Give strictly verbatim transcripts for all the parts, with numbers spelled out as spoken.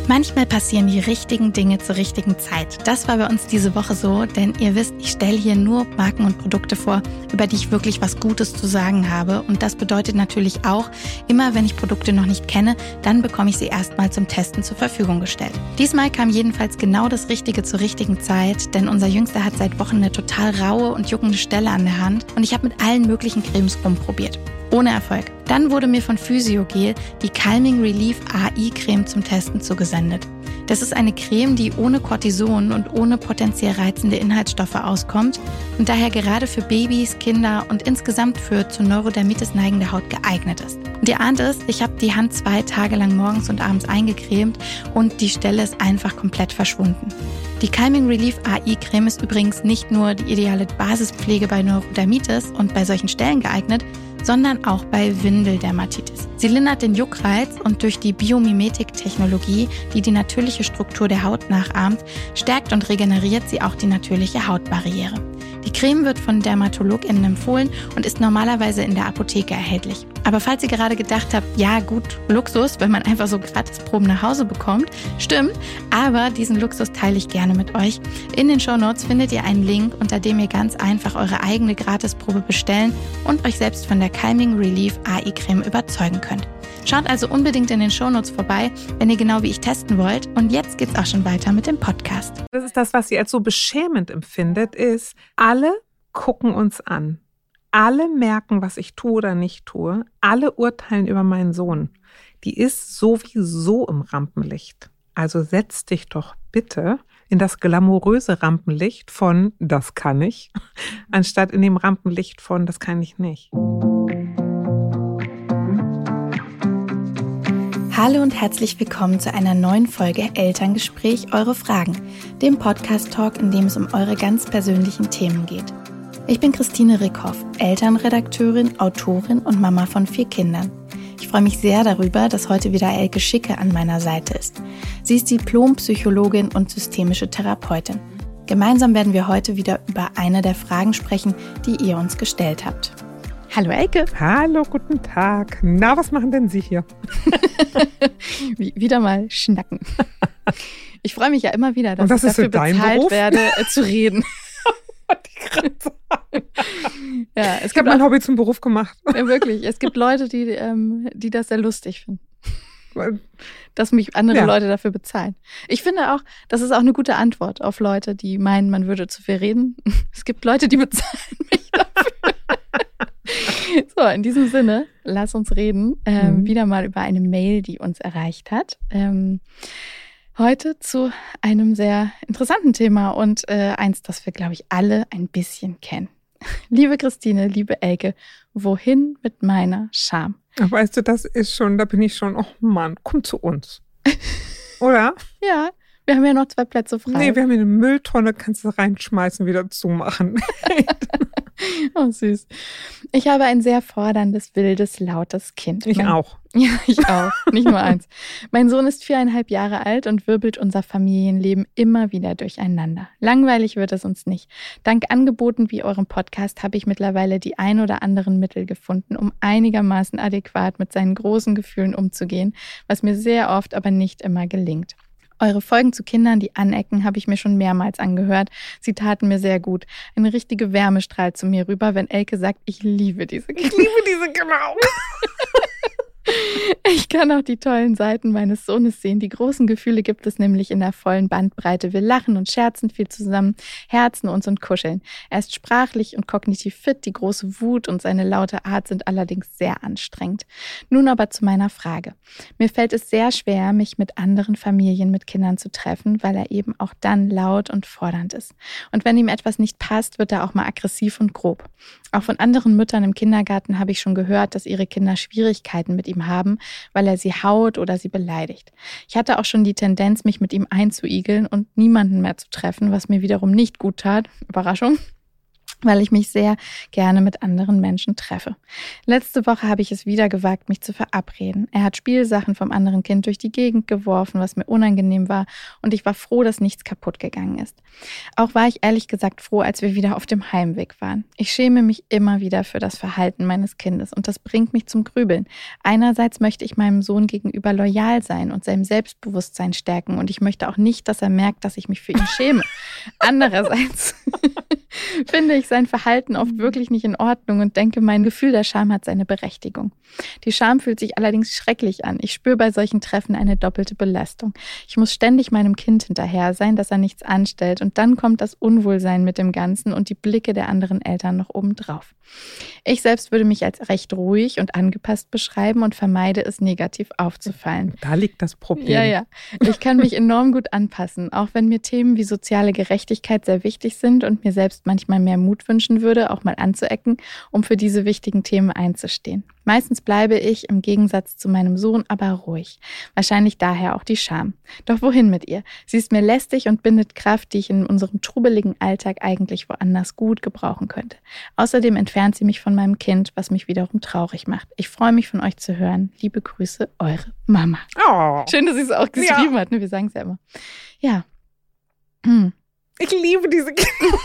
Manchmal passieren die richtigen Dinge zur richtigen Zeit. Das war bei uns diese Woche so, denn ihr wisst, ich stelle hier nur Marken und Produkte vor, über die ich wirklich was Gutes zu sagen habe. Und das bedeutet natürlich auch, immer wenn ich Produkte noch nicht kenne, dann bekomme ich sie erstmal zum Testen zur Verfügung gestellt. Diesmal kam jedenfalls genau das Richtige zur richtigen Zeit, denn unser Jüngster hat seit Wochen eine total raue und juckende Stelle an der Hand und ich habe mit allen möglichen Cremes rumprobiert. Ohne Erfolg. Dann wurde mir von Physiogel die Calming Relief A I-Creme zum Testen zugesendet. Das ist eine Creme, die ohne Cortison und ohne potenziell reizende Inhaltsstoffe auskommt und daher gerade für Babys, Kinder und insgesamt für zur Neurodermitis neigende Haut geeignet ist. Und ihr ahnt es, ich habe die Hand zwei Tage lang morgens und abends eingecremt und die Stelle ist einfach komplett verschwunden. Die Calming Relief A I-Creme ist übrigens nicht nur die ideale Basispflege bei Neurodermitis und bei solchen Stellen geeignet, sondern auch bei Windeldermatitis. Sie lindert den Juckreiz und durch die Biomimetik-Technologie, die die natürliche Struktur der Haut nachahmt, stärkt und regeneriert sie auch die natürliche Hautbarriere. Die Creme wird von DermatologInnen empfohlen und ist normalerweise in der Apotheke erhältlich. Aber falls ihr gerade gedacht habt, ja gut, Luxus, wenn man einfach so Gratisproben nach Hause bekommt, stimmt, aber diesen Luxus teile ich gerne mit euch. In den Shownotes findet ihr einen Link, unter dem ihr ganz einfach eure eigene Gratisprobe bestellen und euch selbst von der Calming Relief A I-Creme überzeugen könnt. Schaut also unbedingt in den Shownotes vorbei, wenn ihr genau wie ich testen wollt. Und jetzt geht's auch schon weiter mit dem Podcast. Das ist das, was sie als so beschämend empfindet, ist, alle gucken uns an. Alle merken, was ich tue oder nicht tue. Alle urteilen über meinen Sohn. Die ist sowieso im Rampenlicht. Also setz dich doch bitte in das glamouröse Rampenlicht von das kann ich, anstatt in dem Rampenlicht von das kann ich nicht. Hallo und herzlich willkommen zu einer neuen Folge Elterngespräch, eure Fragen, dem Podcast-Talk, in dem es um eure ganz persönlichen Themen geht. Ich bin Christine Rickhoff, Elternredakteurin, Autorin und Mama von vier Kindern. Ich freue mich sehr darüber, dass heute wieder Elke Schicke an meiner Seite ist. Sie ist Diplompsychologin und systemische Therapeutin. Gemeinsam werden wir heute wieder über eine der Fragen sprechen, die ihr uns gestellt habt. Hallo Elke. Hallo, guten Tag. Na, was machen denn Sie hier? Wieder mal schnacken. Ich freue mich ja immer wieder, dass Und was ich ist dafür so dein bezahlt Beruf? werde, äh, zu reden. Ja, es ich habe mein Hobby zum Beruf gemacht. Ja, wirklich. Es gibt Leute, die, ähm, die das sehr lustig finden. Dass mich andere ja. Leute dafür bezahlen. Ich finde auch, das ist auch eine gute Antwort auf Leute, die meinen, man würde zu viel reden. Es gibt Leute, die bezahlen mich dafür. So, in diesem Sinne, lass uns reden. Ähm, mhm. Wieder mal über eine Mail, die uns erreicht hat. Ähm, heute zu einem sehr interessanten Thema und äh, eins, das wir, glaube ich, alle ein bisschen kennen. Liebe Christine, liebe Elke, wohin mit meiner Scham? Weißt du, das ist schon, da bin ich schon, oh Mann, komm zu uns. Oder? Ja, wir haben ja noch zwei Plätze frei. Nee, wir haben hier eine Mülltonne, kannst du reinschmeißen, wieder zumachen. Oh, süß. Ich habe ein sehr forderndes, wildes, lautes Kind. Ich mein, auch. Ja, ich auch. Nicht nur eins. Mein Sohn ist viereinhalb Jahre alt und wirbelt unser Familienleben immer wieder durcheinander. Langweilig wird es uns nicht. Dank Angeboten wie eurem Podcast habe ich mittlerweile die ein oder anderen Mittel gefunden, um einigermaßen adäquat mit seinen großen Gefühlen umzugehen, was mir sehr oft aber nicht immer gelingt. Eure Folgen zu Kindern, die anecken, habe ich mir schon mehrmals angehört. Sie taten mir sehr gut. Eine richtige Wärme strahlt zu mir rüber, wenn Elke sagt, ich liebe diese Kinder. Ich liebe diese Kinder auch. Ich kann auch die tollen Seiten meines Sohnes sehen. Die großen Gefühle gibt es nämlich in der vollen Bandbreite. Wir lachen und scherzen viel zusammen, herzen uns und kuscheln. Er ist sprachlich und kognitiv fit. Die große Wut und seine laute Art sind allerdings sehr anstrengend. Nun aber zu meiner Frage. Mir fällt es sehr schwer, mich mit anderen Familien mit Kindern zu treffen, weil er eben auch dann laut und fordernd ist. Und wenn ihm etwas nicht passt, wird er auch mal aggressiv und grob. Auch von anderen Müttern im Kindergarten habe ich schon gehört, dass ihre Kinder Schwierigkeiten mit ihm haben, weil er sie haut oder sie beleidigt. Ich hatte auch schon die Tendenz, mich mit ihm einzuigeln und niemanden mehr zu treffen, was mir wiederum nicht gut tat. Überraschung. weil ich mich sehr gerne mit anderen Menschen treffe. Letzte Woche habe ich es wieder gewagt, mich zu verabreden. Er hat Spielsachen vom anderen Kind durch die Gegend geworfen, was mir unangenehm war, und ich war froh, dass nichts kaputt gegangen ist. Auch war ich ehrlich gesagt froh, als wir wieder auf dem Heimweg waren. Ich schäme mich immer wieder für das Verhalten meines Kindes und das bringt mich zum Grübeln. Einerseits möchte ich meinem Sohn gegenüber loyal sein und sein Selbstbewusstsein stärken und ich möchte auch nicht, dass er merkt, dass ich mich für ihn schäme. Andererseits finde ich sein Verhalten oft wirklich nicht in Ordnung und denke, mein Gefühl der Scham hat seine Berechtigung. Die Scham fühlt sich allerdings schrecklich an. Ich spüre bei solchen Treffen eine doppelte Belastung. Ich muss ständig meinem Kind hinterher sein, dass er nichts anstellt, und dann kommt das Unwohlsein mit dem Ganzen und die Blicke der anderen Eltern noch obendrauf. Ich selbst würde mich als recht ruhig und angepasst beschreiben und vermeide es, negativ aufzufallen. Da liegt das Problem. Ja, ja. Ich kann mich enorm gut anpassen, auch wenn mir Themen wie soziale Gerechtigkeit sehr wichtig sind und mir selbst manchmal mehr Mut wünschen würde, auch mal anzuecken, um für diese wichtigen Themen einzustehen. Meistens bleibe ich im Gegensatz zu meinem Sohn aber ruhig. Wahrscheinlich daher auch die Scham. Doch wohin mit ihr? Sie ist mir lästig und bindet Kraft, die ich in unserem trubeligen Alltag eigentlich woanders gut gebrauchen könnte. Außerdem entfernt sie mich von meinem Kind, was mich wiederum traurig macht. Ich freue mich, von euch zu hören. Liebe Grüße, eure Mama. Oh. Schön, dass sie es auch geschrieben Ja. hat. Ne? Wir sagen es ja immer. Ja. Hm. Ich liebe diese Kinder.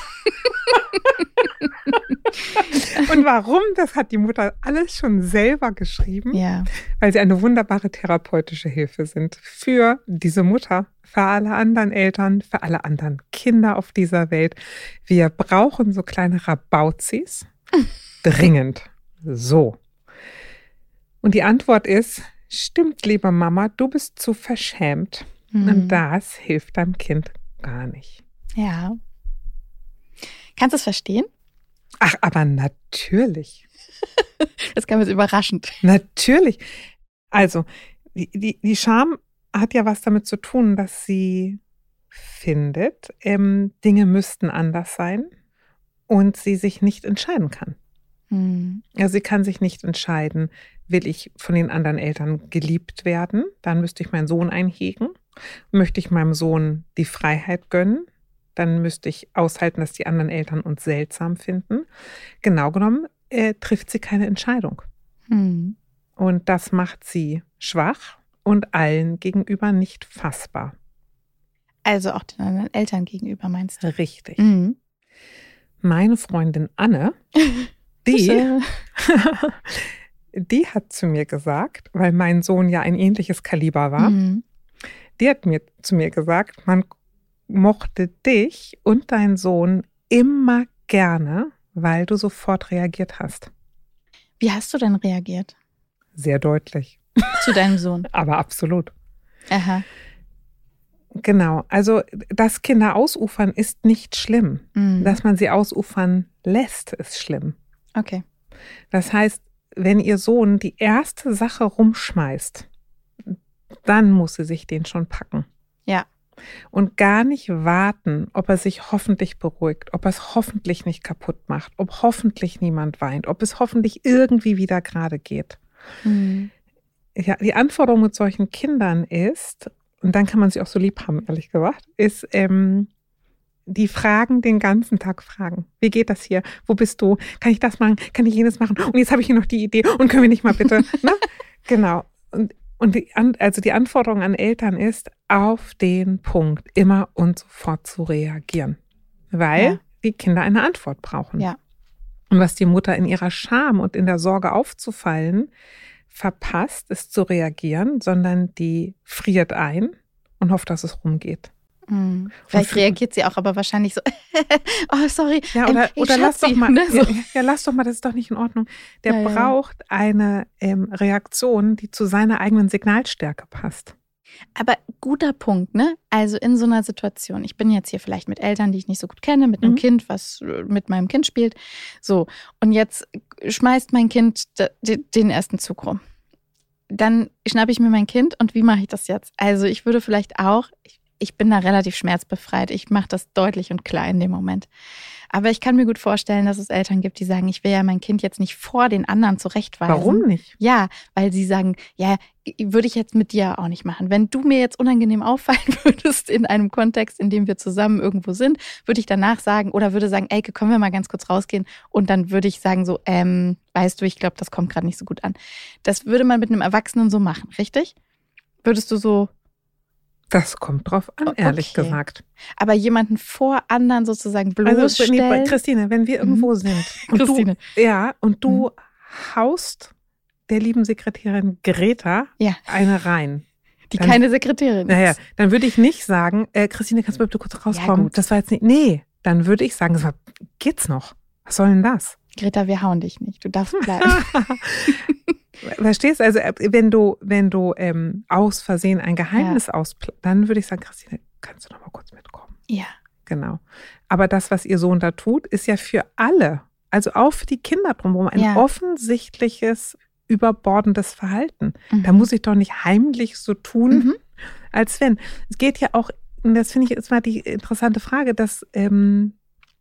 Und warum? Das hat die Mutter alles schon selber geschrieben, Ja. weil sie eine wunderbare therapeutische Hilfe sind für diese Mutter, für alle anderen Eltern, für alle anderen Kinder auf dieser Welt. Wir brauchen so kleine Rabauzis dringend. So. Und die Antwort ist, stimmt, liebe Mama, du bist zu verschämt. Mhm. Und das hilft deinem Kind gar nicht. Ja. Kannst du es verstehen? Ach, aber natürlich. Das kam jetzt überraschend. Natürlich. Also, die, die, die Scham hat ja was damit zu tun, dass sie findet, ähm, Dinge müssten anders sein und sie sich nicht entscheiden kann. Hm. Also sie kann sich nicht entscheiden, will ich von den anderen Eltern geliebt werden, dann müsste ich meinen Sohn einhegen. Möchte ich meinem Sohn die Freiheit gönnen, dann müsste ich aushalten, dass die anderen Eltern uns seltsam finden. Genau genommen äh, trifft sie keine Entscheidung. Hm. Und das macht sie schwach und allen gegenüber nicht fassbar. Also auch den anderen Eltern gegenüber, meinst du? Richtig. Mhm. Meine Freundin Anne, die, die hat zu mir gesagt, weil mein Sohn ja ein ähnliches Kaliber war, Mhm. die hat mir zu mir gesagt, man mochte dich und deinen Sohn immer gerne, weil du sofort reagiert hast. Wie hast du denn reagiert Sehr deutlich, zu deinem Sohn? aber absolut. Aha. Genau, also dass Kinder ausufern ist nicht schlimm. Mhm. Dass man sie ausufern lässt, ist schlimm. Okay. Das heißt, wenn ihr Sohn die erste Sache rumschmeißt, dann muss sie sich den schon packen. Ja. Und gar nicht warten, ob er sich hoffentlich beruhigt, ob er es hoffentlich nicht kaputt macht, ob hoffentlich niemand weint, ob es hoffentlich irgendwie wieder gerade geht. Mhm. Ja, die Anforderung mit solchen Kindern ist, und dann kann man sie auch so lieb haben, ehrlich gesagt, ist, ähm, die Fragen den ganzen Tag fragen. Wie geht das hier? Wo bist du? Kann ich das machen? Kann ich jenes machen? Und jetzt habe ich hier noch die Idee. Und können wir nicht mal bitte? Ne? Genau. Und, und die, also die Anforderung an Eltern ist, auf den Punkt immer und sofort zu reagieren. Weil Ja. die Kinder eine Antwort brauchen. Ja. Und was die Mutter in ihrer Scham und in der Sorge aufzufallen verpasst, ist zu reagieren, sondern die friert ein und hofft, dass es rumgeht. Mhm. Vielleicht Und- reagiert sie auch, aber wahrscheinlich so, oh, sorry. Ja, ähm, oder, ich oder lass Schatzi, doch mal, ne, so. ja, ja, lass doch mal, das ist doch nicht in Ordnung. Der Ja, ja, ja. braucht eine ähm, Reaktion, die zu seiner eigenen Signalstärke passt. Aber guter Punkt, ne? Also in so einer Situation, ich bin jetzt hier vielleicht mit Eltern, die ich nicht so gut kenne, mit einem Mhm. Kind, was äh, mit meinem Kind spielt. So, und jetzt schmeißt mein Kind d- d- den ersten Zug rum. Dann schnappe ich mir mein Kind und wie mache ich das jetzt? Also ich würde vielleicht auch, ich ich bin da relativ schmerzbefreit. Ich mache das deutlich und klar in dem Moment. Aber ich kann mir gut vorstellen, dass es Eltern gibt, die sagen, ich will ja mein Kind jetzt nicht vor den anderen zurechtweisen. Warum nicht? Ja, weil sie sagen, ja, würde ich jetzt mit dir auch nicht machen. Wenn du mir jetzt unangenehm auffallen würdest in einem Kontext, in dem wir zusammen irgendwo sind, würde ich danach sagen oder würde sagen, Elke, können wir mal ganz kurz rausgehen? Und dann würde ich sagen so, ähm, weißt du, ich glaube, das kommt gerade nicht so gut an. Das würde man mit einem Erwachsenen so machen, richtig? Würdest du so... Das kommt drauf an, ehrlich okay. gesagt. Aber jemanden vor anderen sozusagen bloßstellen? Also, nee, Christine, wenn wir irgendwo mhm. sind und Christine. du, ja, und du mhm. haust der lieben Sekretärin Greta ja. eine rein. Die dann, keine Sekretärin ist. Naja, dann würde ich nicht sagen, äh, Christine, kannst du bitte kurz rauskommen? Ja, das war jetzt nicht, nee, dann würde ich sagen, das war, geht's noch? Was soll denn das? Greta, wir hauen dich nicht, du darfst bleiben. Verstehst du? Also wenn du, wenn du ähm, aus Versehen ein Geheimnis ja. auspl- dann würde ich sagen, Christine, kannst du noch mal kurz mitkommen? Ja. Genau. Aber das, was ihr Sohn da tut, ist ja für alle, also auch für die Kinder drumherum, ein ja. offensichtliches, überbordendes Verhalten. Mhm. Da muss ich doch nicht heimlich so tun, mhm. als wenn. Es geht ja auch, und das finde ich jetzt mal die interessante Frage, dass ähm,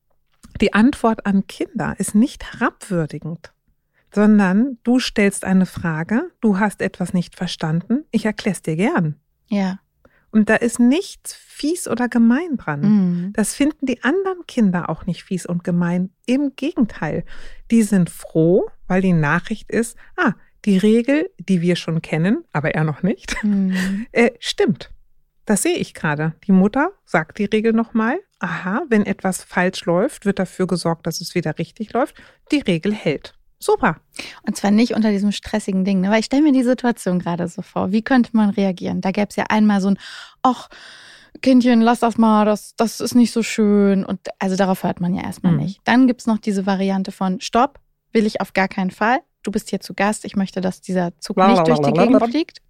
die Antwort an Kinder ist nicht herabwürdigend, sondern du stellst eine Frage, du hast etwas nicht verstanden, ich erkläre es dir gern. Ja. Und da ist nichts fies oder gemein dran. Mhm. Das finden die anderen Kinder auch nicht fies und gemein. Im Gegenteil, die sind froh, weil die Nachricht ist, ah, die Regel, die wir schon kennen, aber er noch nicht, mhm. äh, stimmt. Das sehe ich gerade. Die Mutter sagt die Regel nochmal. Aha, wenn etwas falsch läuft, wird dafür gesorgt, dass es wieder richtig läuft. Die Regel hält. Super. Und zwar nicht unter diesem stressigen Ding, ne? Weil ich stelle mir die Situation gerade so vor. Wie könnte man reagieren? Da gäbe es ja einmal so ein, ach, Kindchen, lass das mal, das, das ist nicht so schön. Und also darauf hört man ja erstmal Mhm. nicht. Dann gibt es noch diese Variante von, stopp, will ich auf gar keinen Fall. Du bist hier zu Gast, ich möchte, dass dieser Zug nicht durch die Gegend fliegt.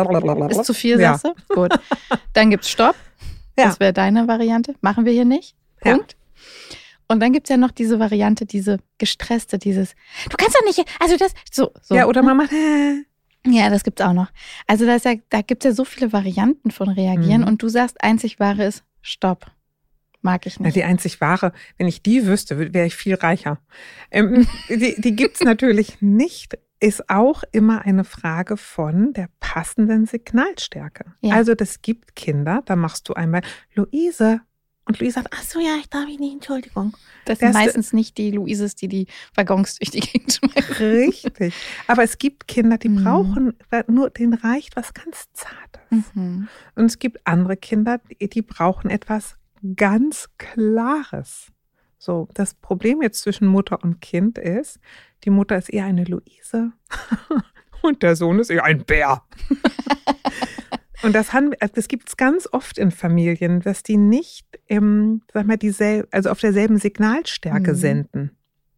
Ist zu viel, Ja. sagst du? Gut. Dann gibt's Stopp. Ja. Das wäre deine Variante. Machen wir hier nicht. Ja. Punkt. Und dann gibt's ja noch diese Variante, diese gestresste, dieses, du kannst doch nicht, also das, so. so. Ja, oder man macht, äh, Ja, das gibt's auch noch. Also da, ist ja, da gibt's ja so viele Varianten von reagieren Mhm. und du sagst, einzig wahre ist Stopp. Mag ich Na, nicht. die einzig wahre, wenn ich die wüsste, wäre ich viel reicher. Ähm, die die gibt es natürlich nicht, ist auch immer eine Frage von der passenden Signalstärke. Ja. Also das gibt Kinder, da machst du einmal Luise und Luise sagt, ach so, ja, ich darf nicht, Entschuldigung. Das Der sind ist- meistens nicht die Luises, die die Waggons durch die Gegend schmeißen. Richtig. Aber es gibt Kinder, die Mhm. brauchen, nur denen reicht was ganz Zartes. Mhm. Und es gibt andere Kinder, die, die brauchen etwas ganz Klares. So, das Problem jetzt zwischen Mutter und Kind ist, die Mutter ist eher eine Luise und der Sohn ist eher ein Bär. Und das, haben, das gibt es ganz oft in Familien, dass die nicht im, sag mal, dieselbe, also auf derselben Signalstärke Mhm. senden.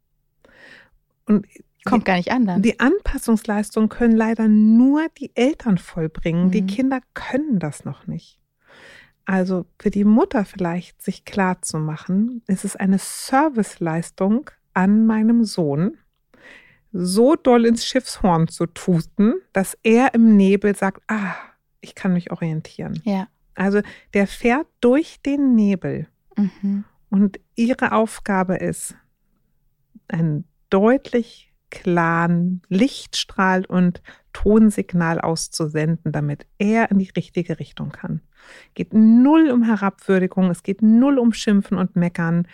Und Kommt gar nicht an dann. die Anpassungsleistung können leider nur die Eltern vollbringen. Die Mhm. Kinder können das noch nicht. Also für die Mutter vielleicht sich klar zu machen, es ist eine Serviceleistung an meinem Sohn, so doll ins Schiffshorn zu tuten, dass er im Nebel sagt, ah, ich kann mich orientieren. Ja. Also der fährt durch den Nebel Mhm. und ihre Aufgabe ist, einen deutlich klaren Lichtstrahl und Tonsignal auszusenden, damit er in die richtige Richtung kann. Geht null um Herabwürdigung, es geht null um Schimpfen und Meckern.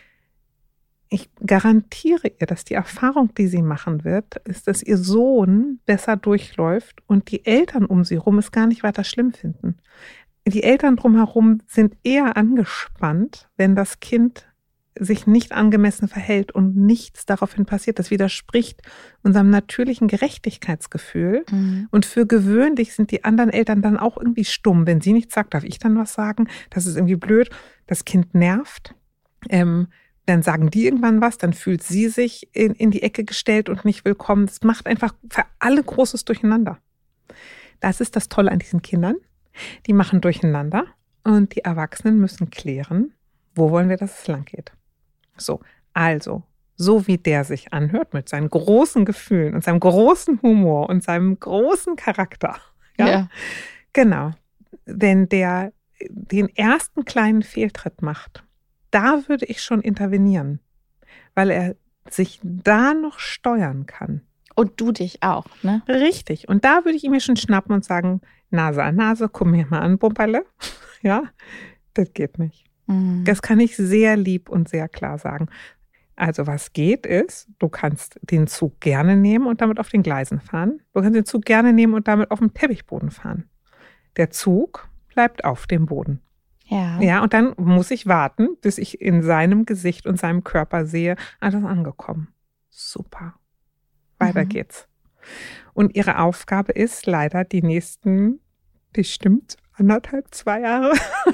Ich garantiere ihr, dass die Erfahrung, die sie machen wird, ist, dass ihr Sohn besser durchläuft und die Eltern um sie herum es gar nicht weiter schlimm finden. Die Eltern drumherum sind eher angespannt, wenn das Kind sich nicht angemessen verhält und nichts daraufhin passiert. Das widerspricht unserem natürlichen Gerechtigkeitsgefühl. Mhm. Und für gewöhnlich sind die anderen Eltern dann auch irgendwie stumm. Wenn sie nichts sagt, darf ich dann was sagen? Das ist irgendwie blöd. Das Kind nervt. Ähm, dann sagen die irgendwann was, dann fühlt sie sich in, in die Ecke gestellt und nicht willkommen. Das macht einfach für alle großes Durcheinander. Das ist das Tolle an diesen Kindern. Die machen Durcheinander und die Erwachsenen müssen klären, wo wollen wir, dass es lang geht. So, also, so wie der sich anhört mit seinen großen Gefühlen und seinem großen Humor und seinem großen Charakter. Ja, Ja. genau. Wenn der den ersten kleinen Fehltritt macht, da würde ich schon intervenieren, weil er sich da noch steuern kann. Und du dich auch, ne? Richtig. Und da würde ich ihn mir schon schnappen und sagen, Nase an Nase, komm mir mal an, Bumperle. Ja, das geht nicht. Mhm. Das kann ich sehr lieb und sehr klar sagen. Also was geht ist, du kannst den Zug gerne nehmen und damit auf den Gleisen fahren. Du kannst den Zug gerne nehmen und damit auf dem Teppichboden fahren. Der Zug bleibt auf dem Boden. Ja. Ja, und dann muss ich warten, bis ich in seinem Gesicht und seinem Körper sehe, ah, das ist angekommen. Super. Weiter Mhm. geht's. Und ihre Aufgabe ist leider die nächsten, bestimmt anderthalb, zwei Jahre,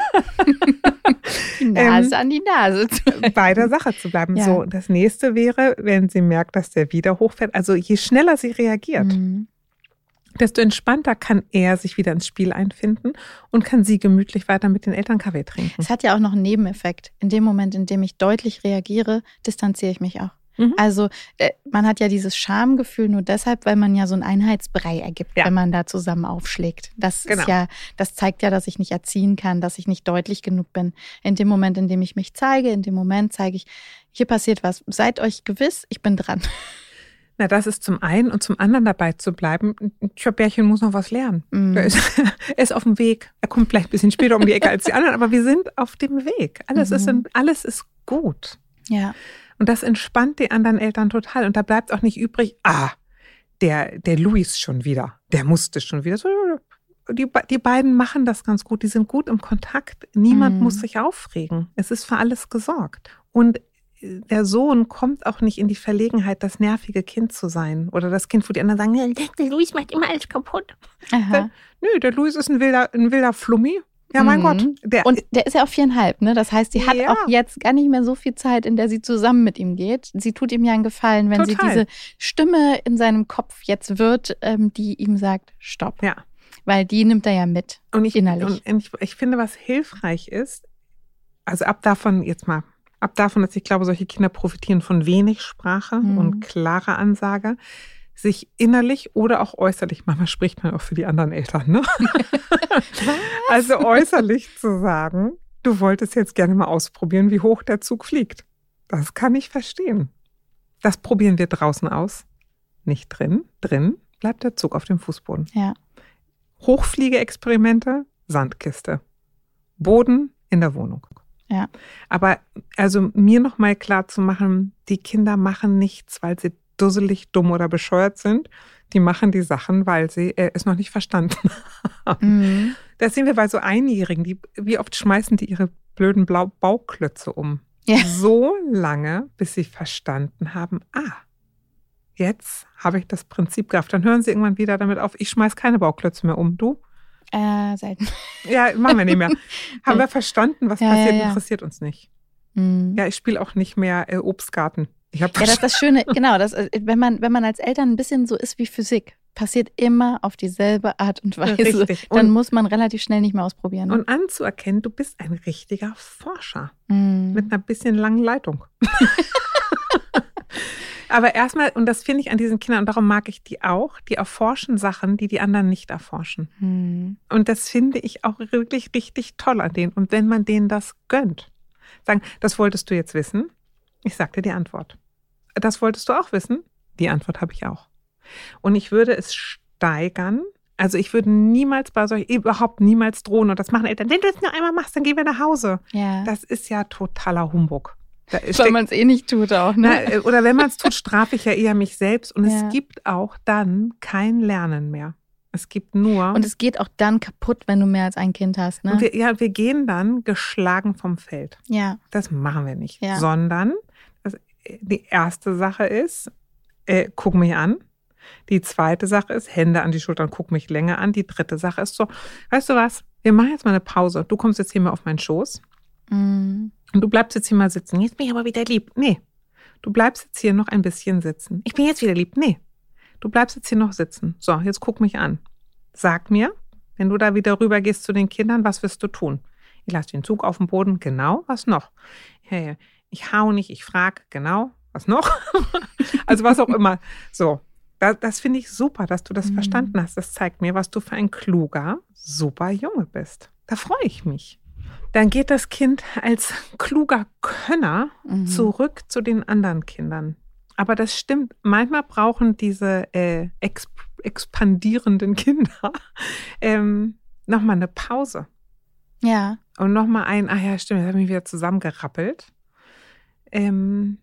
Die Nase ähm, an die Nase zu bei der Sache zu bleiben. Ja. So, das nächste wäre, wenn sie merkt, dass der wieder hochfährt. Also je schneller sie reagiert, Mhm. desto entspannter kann er sich wieder ins Spiel einfinden und kann sie gemütlich weiter mit den Eltern Kaffee trinken. Es hat ja auch noch einen Nebeneffekt. In dem Moment, in dem ich deutlich reagiere, distanziere ich mich auch. Mhm. Also äh, man hat ja dieses Schamgefühl nur deshalb, weil man ja so einen Einheitsbrei ergibt, Ja. wenn man da zusammen aufschlägt. Das Genau. ist ja, das zeigt ja, dass ich nicht erziehen kann, dass ich nicht deutlich genug bin. In dem Moment, in dem ich mich zeige, in dem Moment zeige ich, hier passiert was. Seid euch gewiss, ich bin dran. Na, das ist zum einen und zum anderen dabei zu bleiben. Tja, Bärchen muss noch was lernen. Mhm. Er, ist, er ist auf dem Weg. Er kommt vielleicht ein bisschen später um die Ecke als die anderen, aber wir sind auf dem Weg. Alles, Mhm. ist, in, alles ist gut. Ja. Und das entspannt die anderen Eltern total. Und da bleibt auch nicht übrig, ah, der, der Luis schon wieder, der musste schon wieder. Die, die beiden machen das ganz gut, die sind gut im Kontakt. Niemand Mhm. muss sich aufregen. Es ist für alles gesorgt. Und der Sohn kommt auch nicht in die Verlegenheit, das nervige Kind zu sein. Oder das Kind, wo die anderen sagen, der Luis macht immer alles kaputt. Aha. Nö, der Luis ist ein wilder, ein wilder Flummi. Ja, mein Mhm. Gott. Der, Und der ist ja auch viereinhalb, ne? Das heißt, sie hat Ja. auch jetzt gar nicht mehr so viel Zeit, in der sie zusammen mit ihm geht. Sie tut ihm ja einen Gefallen, wenn Total. sie diese Stimme in seinem Kopf jetzt wird, ähm, die ihm sagt, stopp. ja. Weil die nimmt er ja mit, Und ich, innerlich. und ich, ich finde, was hilfreich ist, also ab davon, jetzt mal, ab davon, dass ich glaube, solche Kinder profitieren von wenig Sprache Mhm. und klarer Ansage, sich innerlich oder auch äußerlich, manchmal spricht man auch für die anderen Eltern, ne? Also äußerlich zu sagen, du wolltest jetzt gerne mal ausprobieren, wie hoch der Zug fliegt. Das kann ich verstehen. Das probieren wir draußen aus. Nicht drin. Drin bleibt der Zug auf dem Fußboden. Ja. Hochfliegeexperimente, Sandkiste. Boden in der Wohnung. Ja. Aber also mir noch mal klar zu machen, die Kinder machen nichts, weil sie dusselig, dumm oder bescheuert sind. Die machen die Sachen, weil sie äh, es noch nicht verstanden haben. Mhm. Das sehen wir bei so Einjährigen, die, wie oft schmeißen die ihre blöden Blau Bauklötze um? Ja. So lange, bis sie verstanden haben, ah, jetzt habe ich das Prinzip gehabt. Dann hören sie irgendwann wieder damit auf, ich schmeiß keine Bauklötze mehr um. Du? Äh, selten. Ja, machen wir nicht mehr. Haben wir verstanden, was Ja, passiert, ja, ja. interessiert uns nicht. Mhm. Ja, ich spiele auch nicht mehr äh, Obstgarten. Ich habe Ja, das ist das Schöne, genau, das, äh, wenn man, wenn man als Eltern ein bisschen so ist wie Physik, passiert immer auf dieselbe Art und Weise. Richtig. Dann Und- muss man relativ schnell nicht mehr ausprobieren. Ne? Und anzuerkennen, du bist ein richtiger Forscher Mhm. mit einer bisschen langen Leitung. Aber erstmal, und das finde ich an diesen Kindern, und darum mag ich die auch, die erforschen Sachen, die die anderen nicht erforschen. Mhm. Und das finde ich auch wirklich richtig toll an denen. Und wenn man denen das gönnt, sagen, das wolltest du jetzt wissen? Ich sag dir die Antwort. Das wolltest du auch wissen? Die Antwort habe ich auch. Und ich würde es steigern. Also ich würde niemals bei solch, überhaupt niemals drohen. Und das machen Eltern. Wenn du es nur einmal machst, dann gehen wir nach Hause. Ja. Das ist ja totaler Humbug. Da Weil steckt- man es eh nicht tut auch, ne? Na, oder wenn man es tut, strafe ich ja eher mich selbst. Und Ja. es gibt auch dann kein Lernen mehr. Es gibt nur. Und es geht auch dann kaputt, wenn du mehr als ein Kind hast, ne? und wir, ja, wir gehen dann geschlagen vom Feld. Ja. Das machen wir nicht. Ja. Sondern das, die erste Sache ist, äh, guck mich an. Die zweite Sache ist, Hände an die Schultern, guck mich länger an. Die dritte Sache ist so, weißt du was, wir machen jetzt mal eine Pause. Du kommst jetzt hier mal auf meinen Schoß. Mhm. Und du bleibst jetzt hier mal sitzen. Jetzt bin ich aber wieder lieb. Nee. Du bleibst jetzt hier noch ein bisschen sitzen. Ich bin jetzt wieder lieb. Nee. Du bleibst jetzt hier noch sitzen. So, jetzt guck mich an. Sag mir, wenn du da wieder rüber gehst zu den Kindern, was wirst du tun? Ich lasse den Zug auf dem Boden. Genau. Was noch? Hey, ich hau nicht. Ich frage. Genau. Was noch? Also was auch immer. So. Das, das finde ich super, dass du das Mhm. verstanden hast. Das zeigt mir, was du für ein kluger, super Junge bist. Da freue ich mich. Dann geht das Kind als kluger Könner mhm. zurück zu den anderen Kindern. Aber das stimmt, manchmal brauchen diese äh, exp- expandierenden Kinder ähm, nochmal eine Pause. Ja. Und nochmal ein, ach ja, stimmt, jetzt habe ich mich wieder zusammengerappelt. Ähm,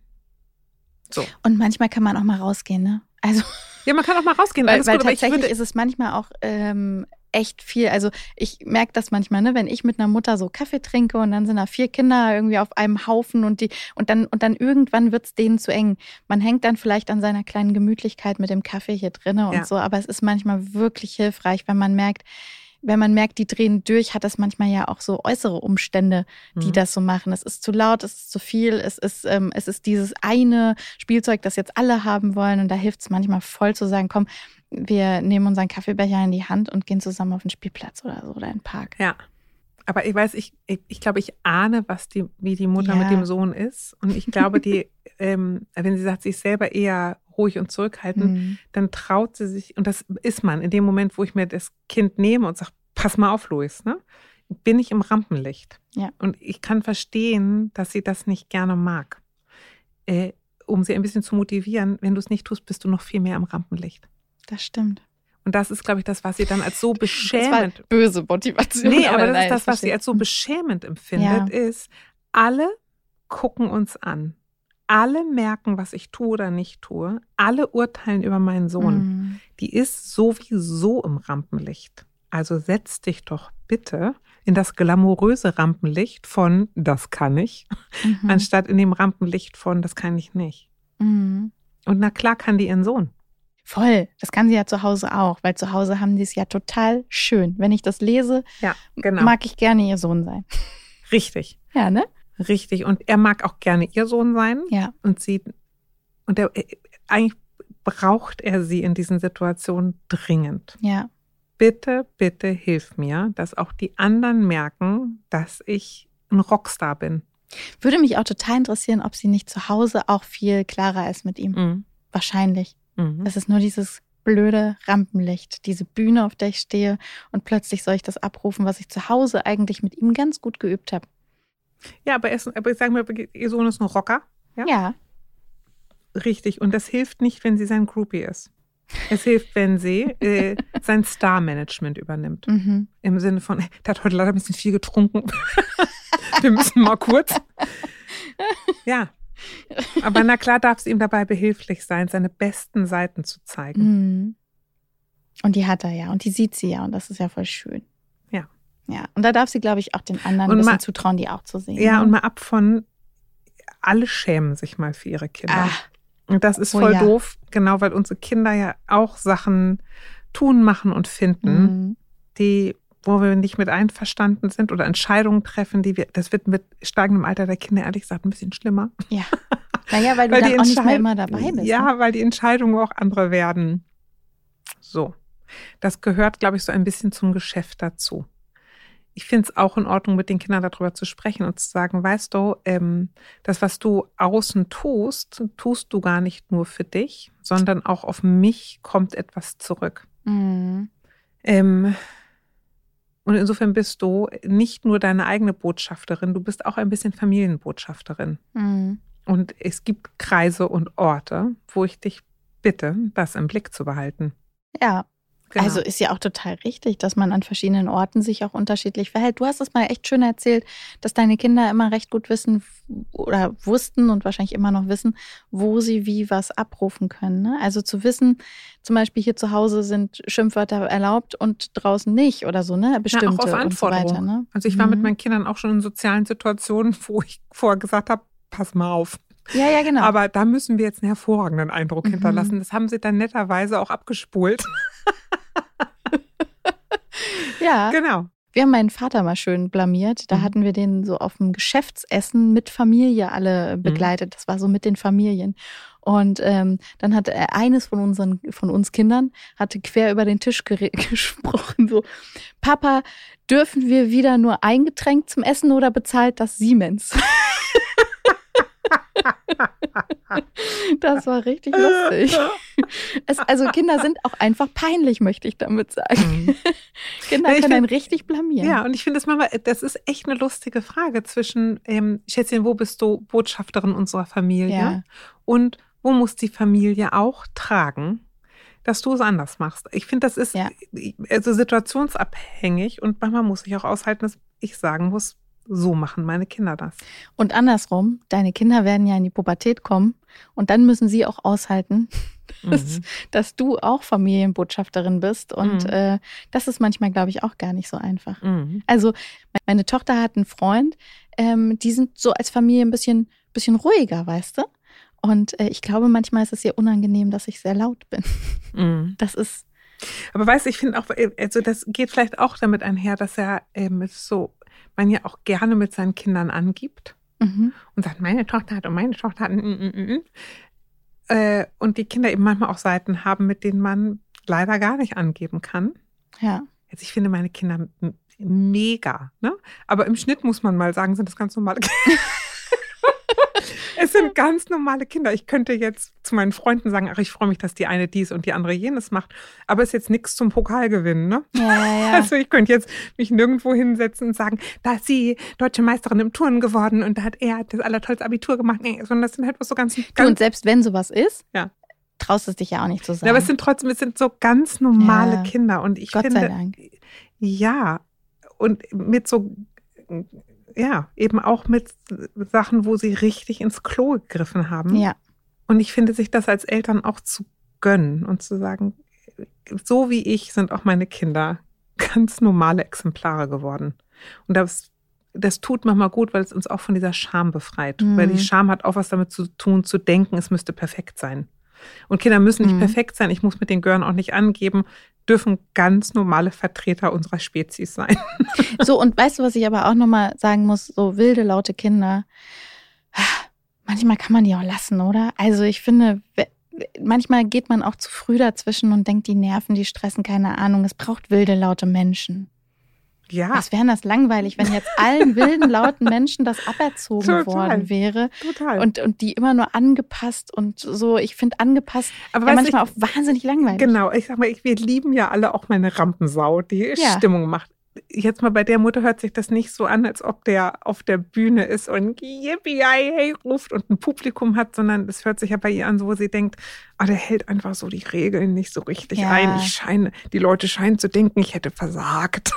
so. Und manchmal kann man auch mal rausgehen, ne? Also ja, man kann auch mal rausgehen. Weil, alles weil gut, aber tatsächlich ich würde ist es manchmal auch ähm, echt viel. Also ich merke das manchmal, ne, wenn ich mit einer Mutter so Kaffee trinke und dann sind da vier Kinder irgendwie auf einem Haufen und die und dann und dann irgendwann wird's denen zu eng. Man hängt dann vielleicht an seiner kleinen Gemütlichkeit mit dem Kaffee hier drinne und Ja. so, aber es ist manchmal wirklich hilfreich, wenn man merkt, wenn man merkt, die drehen durch, hat das manchmal ja auch so äußere Umstände, die mhm. das so machen. Es ist zu laut, es ist zu viel, es ist, ähm, es ist dieses eine Spielzeug, das jetzt alle haben wollen. Und da hilft es manchmal voll zu sagen, komm, wir nehmen unseren Kaffeebecher in die Hand und gehen zusammen auf den Spielplatz oder so oder in den Park. Ja. Aber ich weiß, ich, ich, ich glaube, ich ahne, was die, wie die Mutter Ja. mit dem Sohn ist. Und ich glaube, die, ähm, wenn sie sagt, sich selber eher ruhig und zurückhaltend, Mhm. dann traut sie sich, und das ist man, in dem Moment, wo ich mir das Kind nehme und sage, pass mal auf, Luis, ne? Bin ich im Rampenlicht. Ja. Und ich kann verstehen, dass sie das nicht gerne mag. Äh, um sie ein bisschen zu motivieren, wenn du es nicht tust, bist du noch viel mehr im Rampenlicht. Das stimmt. Und das ist, glaube ich, das, was sie dann als so Das beschämend... war böse Motivation. Nee, aber das nein, ist das, was verstehe. sie als so beschämend empfindet, Ja. ist, alle gucken uns an. Alle merken, was ich tue oder nicht tue. Alle urteilen über meinen Sohn. Mhm. Die ist sowieso im Rampenlicht. Also setz dich doch bitte in das glamouröse Rampenlicht von das kann ich, Mhm. anstatt in dem Rampenlicht von das kann ich nicht. Mhm. Und na klar kann die ihren Sohn. Voll. Das kann sie ja zu Hause auch, weil zu Hause haben die es ja total schön. Wenn ich das lese, Ja, genau. mag ich gerne ihr Sohn sein. Richtig, Ja, ne? richtig. Und er mag auch gerne ihr Sohn sein. Ja. Und sie, und er, eigentlich braucht er sie in diesen Situationen dringend. Ja. Bitte, bitte hilf mir, dass auch die anderen merken, dass ich ein Rockstar bin. Würde mich auch total interessieren, ob sie nicht zu Hause auch viel klarer ist mit ihm. Mhm. Wahrscheinlich. Mhm. Das ist nur dieses blöde Rampenlicht, diese Bühne, auf der ich stehe und plötzlich soll ich das abrufen, was ich zu Hause eigentlich mit ihm ganz gut geübt habe. Ja, aber, er ist, aber sagen wir, ihr Sohn ist ein Rocker. Ja? Ja. Richtig. Und das hilft nicht, wenn sie sein Groupie ist. Es hilft, wenn sie äh, sein Star-Management übernimmt. Mhm. Im Sinne von, der hat heute leider ein bisschen viel getrunken. Wir müssen mal kurz. Ja. Aber na klar darf es ihm dabei behilflich sein, seine besten Seiten zu zeigen. Mhm. Und die hat er ja und die sieht sie ja und das ist ja voll schön. Ja. Ja. Und da darf sie, glaube ich, auch den anderen Und ein bisschen mal- zutrauen, die auch zu sehen. Ja, ne? und mal ab von, alle schämen sich mal für ihre Kinder. Ah. Und das ist Oh voll ja. doof, genau, weil unsere Kinder ja auch Sachen tun, machen und finden, Mhm. die, wo wir nicht mit einverstanden sind oder Entscheidungen treffen, die wir, das wird mit steigendem Alter der Kinder ehrlich gesagt ein bisschen schlimmer. Ja. Naja, weil du Weil dann die auch nicht mehr Entscheid- immer dabei bist. Ja, Ne? weil die Entscheidungen auch andere werden. So. Das gehört, glaube ich, so ein bisschen zum Geschäft dazu. Ich finde es auch in Ordnung, mit den Kindern darüber zu sprechen und zu sagen, weißt du, ähm, das, was du außen tust, tust du gar nicht nur für dich, sondern auch auf mich kommt etwas zurück. Mhm. Ähm, und insofern bist du nicht nur deine eigene Botschafterin, du bist auch ein bisschen Familienbotschafterin. Mhm. Und es gibt Kreise und Orte, wo ich dich bitte, das im Blick zu behalten. Ja. Genau. Also ist ja auch total richtig, dass man an verschiedenen Orten sich auch unterschiedlich verhält. Du hast es mal echt schön erzählt, dass deine Kinder immer recht gut wissen oder wussten und wahrscheinlich immer noch wissen, wo sie wie was abrufen können. Ne? Also zu wissen, zum Beispiel hier zu Hause sind Schimpfwörter erlaubt und draußen nicht oder so, ne? Bestimmte Ja, auch auf und so Anforderung. weiter. Ne? Also ich war Mhm. mit meinen Kindern auch schon in sozialen Situationen, wo ich vorher gesagt habe, pass mal auf. Ja, ja, genau. Aber da müssen wir jetzt einen hervorragenden Eindruck Mhm. hinterlassen. Das haben sie dann netterweise auch abgespult. ja. Genau. Wir haben meinen Vater mal schön blamiert. Da Mhm. hatten wir den so auf dem Geschäftsessen mit Familie alle begleitet. Das war so mit den Familien. Und ähm, dann hat er eines von unseren, von uns Kindern, hatte quer über den Tisch gere- gesprochen, so, Papa, dürfen wir wieder nur ein Getränk zum Essen oder bezahlt das Siemens? Das war richtig lustig. Es, also Kinder sind auch einfach peinlich, möchte ich damit sagen. Mhm. Kinder Ja, können einen find, richtig blamieren. Ja, und ich finde das manchmal, das ist echt eine lustige Frage zwischen, ähm, Schätzchen, wo bist du Botschafterin unserer Familie? Ja. Und wo muss die Familie auch tragen, dass du es anders machst? Ich finde, das ist Ja. also situationsabhängig und manchmal muss ich auch aushalten, dass ich sagen muss, so machen meine Kinder das. Und andersrum, deine Kinder werden ja in die Pubertät kommen und dann müssen sie auch aushalten, dass, Mhm. dass du auch Familienbotschafterin bist. Und Mhm. äh, das ist manchmal, glaube ich, auch gar nicht so einfach. Mhm. Also meine Tochter hat einen Freund, ähm, die sind so als Familie ein bisschen, bisschen ruhiger, weißt du? Und äh, ich glaube, manchmal ist es ihr unangenehm, dass ich sehr laut bin. Mhm. Das ist, Aber weißt du, ich finde auch, also das geht vielleicht auch damit einher, dass er ähm, so, man ja auch gerne mit seinen Kindern angibt mhm. und sagt, meine Tochter hat und meine Tochter hat. Mm, mm, mm. Äh, und die Kinder eben manchmal auch Seiten haben, mit denen man leider gar nicht angeben kann. ja. Also ich finde meine Kinder m- mega, ne? Aber im Schnitt muss man mal sagen, sind das ganz normale Kinder. Es sind ganz normale Kinder. Ich könnte jetzt zu meinen Freunden sagen, ach, ich freue mich, dass die eine dies und die andere jenes macht. Aber es ist jetzt nichts zum Pokalgewinnen, ne? Ja, ja, ja. Also ich könnte jetzt mich nirgendwo hinsetzen und sagen, da ist sie deutsche Meisterin im Turnen geworden und da hat er das allertollste Abitur gemacht. Nee, sondern das sind halt was so ganz, Du, ganz und selbst wenn sowas ist, Ja. traust es dich ja auch nicht zu sagen. Ja, aber es sind trotzdem, es sind so ganz normale Ja. Kinder. Und ich Gott finde, sei Dank. ja, und mit so, ja, eben auch mit Sachen, wo sie richtig ins Klo gegriffen haben. Ja. Und ich finde, sich das als Eltern auch zu gönnen und zu sagen, so wie ich sind auch meine Kinder ganz normale Exemplare geworden. Und das, das tut manchmal gut, weil es uns auch von dieser Scham befreit. Mhm. Weil die Scham hat auch was damit zu tun, zu denken, es müsste perfekt sein. Und Kinder müssen nicht Mhm. perfekt sein. Ich muss mit den Gören auch nicht angeben, dürfen ganz normale Vertreter unserer Spezies sein. So, und weißt du, was ich aber auch nochmal sagen muss? So wilde, laute Kinder, manchmal kann man die auch lassen, oder? Also ich finde, manchmal geht man auch zu früh dazwischen und denkt, die nerven, die stressen, keine Ahnung. Es braucht wilde, laute Menschen. Ja, Was wäre das langweilig, wenn jetzt allen wilden, lauten Menschen das aberzogen Total. worden wäre total. und, und die immer nur angepasst und so. Ich finde angepasst Aber ja weißt manchmal du, auch wahnsinnig langweilig. Genau, ich sag mal, ich, wir lieben ja alle auch meine Rampensau, die Ja. Stimmung macht. Jetzt mal bei der Mutter hört sich das nicht so an, als ob der auf der Bühne ist und yippie hey ruft und ein Publikum hat, sondern es hört sich ja bei ihr an, so wo sie denkt, ah, der hält einfach so die Regeln nicht so richtig Ja. ein. Ich scheine, die Leute scheinen zu denken, ich hätte versagt.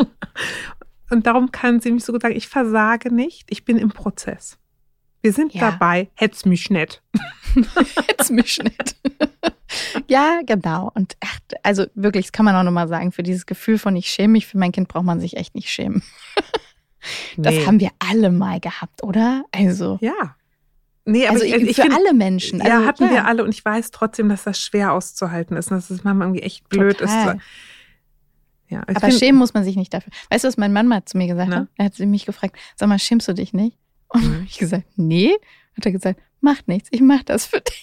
Und darum kann sie mich so gut sagen, ich versage nicht, ich bin im Prozess. Wir sind Ja. dabei, hätt's mich nicht. Jetzt mich nicht. Ja, genau. Und ach, also wirklich, das kann man auch nochmal sagen, für dieses Gefühl von ich schäme mich, für mein Kind braucht man sich echt nicht schämen. Das Nee. haben wir alle mal gehabt, oder? Also, Ja. Nee, aber also ich, ich, ich für find, alle Menschen. Ja, Also, hatten ja, wir alle und ich weiß trotzdem, dass das schwer auszuhalten ist und dass es manchmal irgendwie echt blöd Total. ist. Ja, ich Aber find- schämen muss man sich nicht dafür. Weißt du, was mein Mann mal zu mir gesagt Na? hat? Er hat mich gefragt, sag mal, schämst du dich nicht? Und Mhm. habe ich gesagt, nee. Hat er gesagt, macht nichts, ich mach das für dich.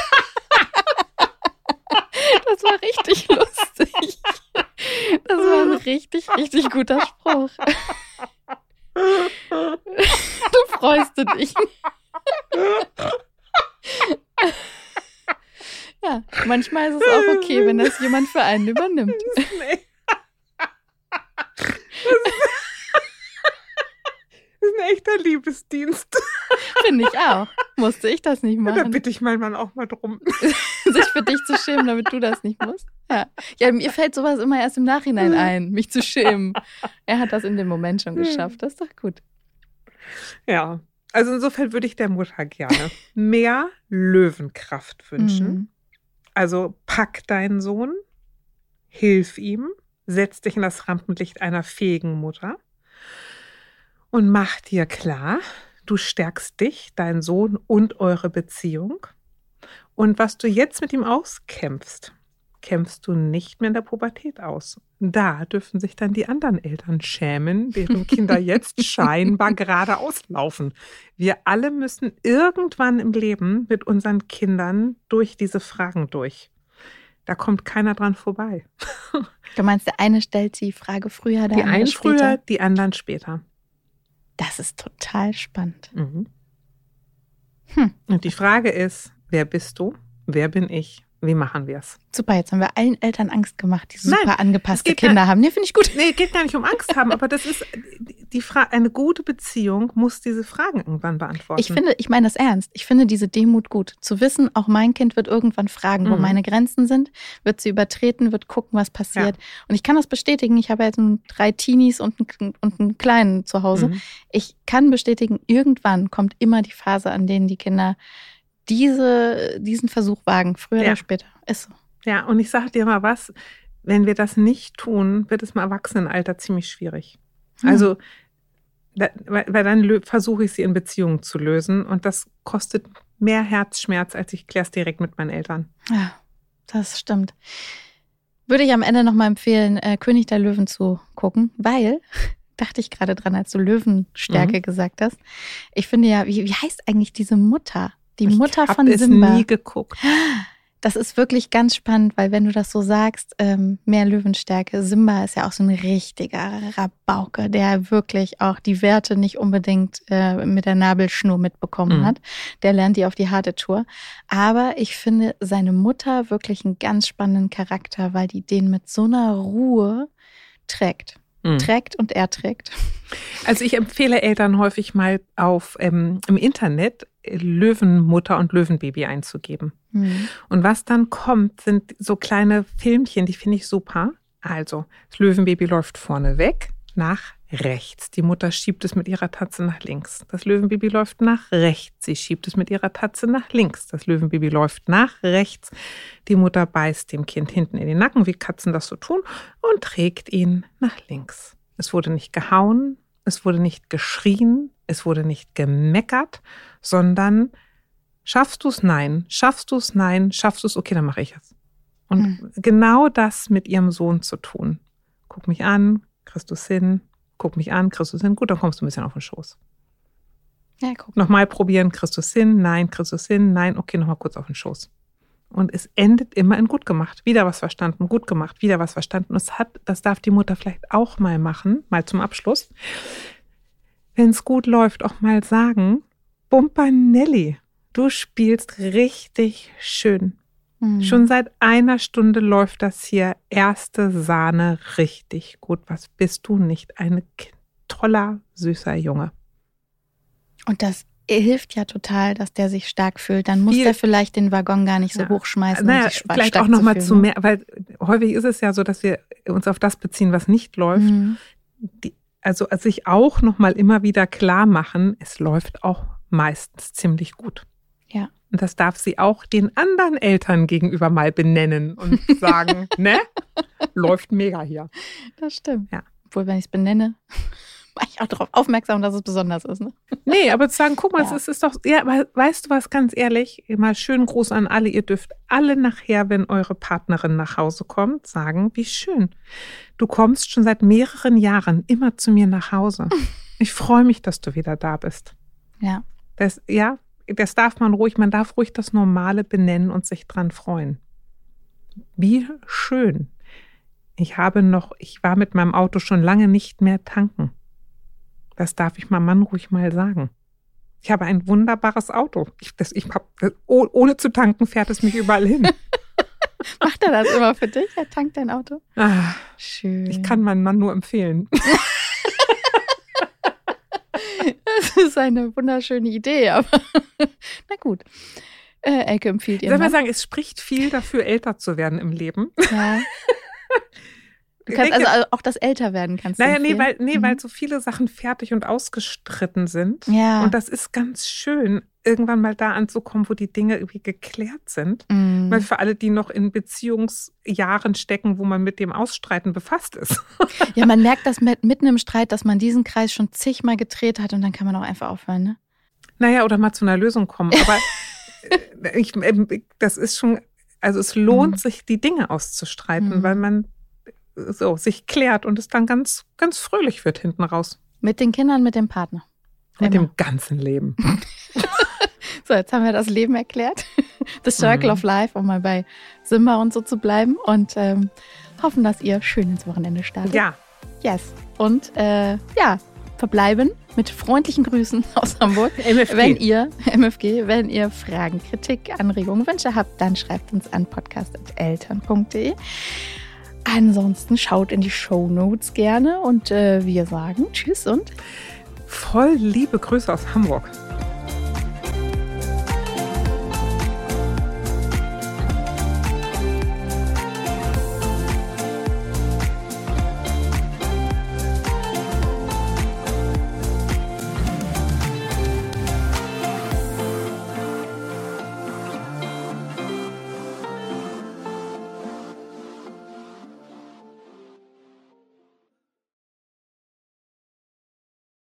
Das war richtig lustig. Das war ein richtig, richtig guter Spruch. Du freust du dich. Ja, manchmal ist es auch okay, wenn das jemand für einen übernimmt. Nee. Das ist ein echter Liebesdienst. Finde ich auch. Musste ich das nicht Da machen. bitte ich meinen Mann auch mal drum. Sich für dich zu schämen, damit du das nicht musst. Ja. Ja, mir fällt sowas immer erst im Nachhinein ein, mich zu schämen. Er hat das in dem Moment schon geschafft. Das ist doch gut. Ja, also insofern würde ich der Mutter gerne mehr Löwenkraft wünschen. Mhm. Also pack deinen Sohn, hilf ihm, setz dich in das Rampenlicht einer fähigen Mutter und mach dir klar, du stärkst dich, deinen Sohn und eure Beziehung. Und was du jetzt mit ihm auskämpfst, kämpfst du nicht mehr in der Pubertät aus. Da dürfen sich dann die anderen Eltern schämen, deren Kinder jetzt scheinbar geradeaus laufen. Wir alle müssen irgendwann im Leben mit unseren Kindern durch diese Fragen durch. Da kommt keiner dran vorbei. Du meinst, der eine stellt die Frage früher, der Die andere einen später? früher, die anderen später. Das ist total spannend. Mhm. Hm. Und die Frage ist, wer bist du? Wer bin ich? Wie machen wir es? Super, jetzt haben wir allen Eltern Angst gemacht, die super Nein, angepasste Kinder gar, haben. Nee, finde ich gut. Nee, geht gar nicht um Angst haben, aber das ist die Frage, eine gute Beziehung muss diese Fragen irgendwann beantworten. Ich finde, ich meine das ernst. Ich finde diese Demut gut. Zu wissen, auch mein Kind wird irgendwann fragen, mhm. wo meine Grenzen sind, wird sie übertreten, wird gucken, was passiert. Ja. Und ich kann das bestätigen. Ich habe jetzt drei Teenies und einen, und einen Kleinen zu Hause. Mhm. Ich kann bestätigen, irgendwann kommt immer die Phase, an denen die Kinder diese, diesen Versuch wagen, früher ja. oder später. Ist so. Ja, und ich sage dir mal was, wenn wir das nicht tun, wird es im Erwachsenenalter ziemlich schwierig. Hm. Also, da, weil, weil dann lö- versuche ich sie in Beziehungen zu lösen und das kostet mehr Herzschmerz, als ich kläre es direkt mit meinen Eltern. Ja, das stimmt. Würde ich am Ende nochmal empfehlen, äh, König der Löwen zu gucken, weil, dachte ich gerade dran, als du Löwenstärke mhm. gesagt hast, ich finde ja, wie, wie heißt eigentlich diese Mutter? Die Mutter ich von Simba. Ich habe es nie geguckt. Das ist wirklich ganz spannend, weil wenn du das so sagst, ähm, mehr Löwenstärke. Simba ist ja auch so ein richtiger Rabauke, der wirklich auch die Werte nicht unbedingt äh, mit der Nabelschnur mitbekommen mhm. hat. Der lernt die auf die harte Tour. Aber ich finde seine Mutter wirklich einen ganz spannenden Charakter, weil die den mit so einer Ruhe trägt. Mhm. Trägt und er trägt. Also ich empfehle Eltern häufig mal auf ähm, im Internet Löwenmutter und Löwenbaby einzugeben. Mhm. Und was dann kommt, sind so kleine Filmchen, die finde ich super. Also, das Löwenbaby läuft vorne weg, nach rechts. Die Mutter schiebt es mit ihrer Tatze nach links. Das Löwenbaby läuft nach rechts. Sie schiebt es mit ihrer Tatze nach links. Das Löwenbaby läuft nach rechts. Die Mutter beißt dem Kind hinten in den Nacken, wie Katzen das so tun, und trägt ihn nach links. Es wurde nicht gehauen, es wurde nicht geschrien, es wurde nicht gemeckert, sondern schaffst du es? Nein. Schaffst du es? Nein. Schaffst du es? Okay, dann mache ich es. Und mhm. genau das mit ihrem Sohn zu tun. Guck mich an, kriegst du es hin. Guck mich an, kriegst du es hin. Gut, dann kommst du ein bisschen auf den Schoß. Ja, guck. Nochmal probieren, kriegst du es hin? Nein, kriegst du es hin? Nein, okay, nochmal kurz auf den Schoß. Und es endet immer in gut gemacht. Wieder was verstanden, gut gemacht, wieder was verstanden. Und es hat, das darf die Mutter vielleicht auch mal machen, mal zum Abschluss. Wenn es gut läuft, auch mal sagen, Bumpanelli, du spielst richtig schön. Mhm. Schon seit einer Stunde läuft das hier, erste Sahne, richtig gut. Was bist du nicht? Ein toller, süßer Junge. Und das hilft ja total, dass der sich stark fühlt. Dann muss Viel, der vielleicht den Waggon gar nicht so ja. hochschmeißen. Naja, um sich vielleicht stark auch noch mal zu, zu mehr, weil häufig ist es ja so, dass wir uns auf das beziehen, was nicht läuft. Mhm. Die, also sich auch noch mal immer wieder klar machen, es läuft auch meistens ziemlich gut. Ja. Und das darf sie auch den anderen Eltern gegenüber mal benennen und sagen, ne? Läuft mega hier. Das stimmt. Ja. Obwohl, wenn ich es benenne, mache ich auch darauf aufmerksam, dass es besonders ist. Ne? Nee, aber zu sagen, guck mal, ja. es ist doch, ja, weißt du was, ganz ehrlich, mal schön Gruß an alle, ihr dürft alle nachher, wenn eure Partnerin nach Hause kommt, sagen, wie schön. Du kommst schon seit mehreren Jahren immer zu mir nach Hause. Ich freue mich, dass du wieder da bist. Ja. Das, ja, das darf man ruhig, man darf ruhig das Normale benennen und sich dran freuen. Wie schön. Ich habe noch, ich war mit meinem Auto schon lange nicht mehr tanken. Das darf ich meinem Mann ruhig mal sagen. Ich habe ein wunderbares Auto. Ich, das, ich hab, oh, ohne zu tanken fährt es mich überall hin. Macht er das immer für dich? Er tankt dein Auto? Ah, schön. Ich kann meinem Mann nur empfehlen. Das ist eine wunderschöne Idee, aber na gut. Äh, Elke empfiehlt ihr. Soll man sagen, es spricht viel dafür, älter zu werden im Leben. Ja. Du kannst denke, also auch das Älterwerden kannst du Naja, nee, empfehlen. weil, nee mhm. weil so viele Sachen fertig und ausgestritten sind. Ja. Und das ist ganz schön, irgendwann mal da anzukommen, wo die Dinge irgendwie geklärt sind. Mhm. Weil für alle, die noch in Beziehungsjahren stecken, wo man mit dem Ausstreiten befasst ist. Ja, man merkt das mit, mitten im Streit, dass man diesen Kreis schon zigmal gedreht hat und dann kann man auch einfach aufhören, ne? Naja, oder mal zu einer Lösung kommen. Aber ich, das ist schon, also es lohnt mhm. sich, die Dinge auszustreiten, mhm. weil man so sich klärt und es dann ganz, ganz fröhlich wird hinten raus. Mit den Kindern, mit dem Partner. Mit Immer. Dem ganzen Leben. So, jetzt haben wir das Leben erklärt. The Circle mhm. of Life, um mal bei Simba und so zu bleiben und ähm, hoffen, dass ihr schön ins Wochenende startet. Ja. Yes. Und äh, ja, verbleiben mit freundlichen Grüßen aus Hamburg. M F G. Wenn ihr, M F G, wenn ihr Fragen, Kritik, Anregungen, Wünsche habt, dann schreibt uns an podcast at eltern punkt de. Ansonsten schaut in die Shownotes gerne und äh, wir sagen Tschüss und voll liebe Grüße aus Hamburg.